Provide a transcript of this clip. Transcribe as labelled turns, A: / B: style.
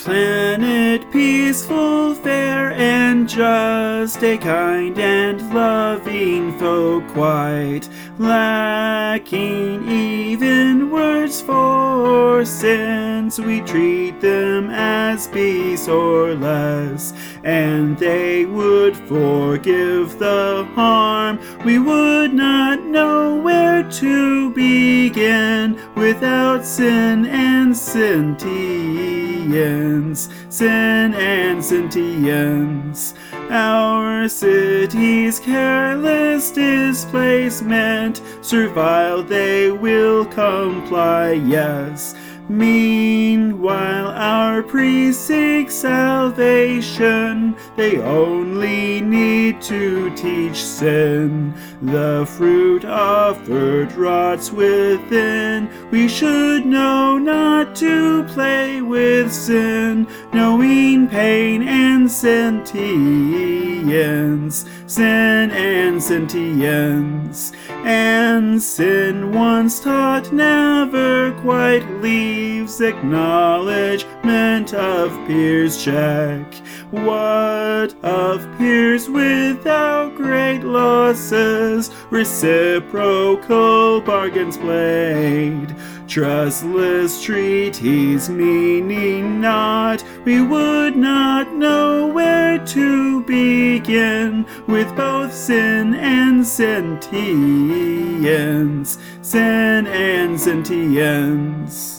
A: planet peaceful, fair and just, a kind and loving folk quite lacking even words for sins. We treat them as beasts or less, and they would forgive the harm. We would not know where to begin without sin and sentience. Sin and sentience. Our city's careless displacement, servile they will comply, yes. Meanwhile our priests seek salvation, they only need to teach sin. The fruit offered rots within. We should know not to play with sin, knowing pain and sentience. Sin and sentience. And sin once taught never quite leaves acknowledgment of peers. Check. What of peers without great losses? Reciprocal bargains played. Trustless treaties meaning naught. We would not know where to begin with both sin and sentience. Sin and sentience.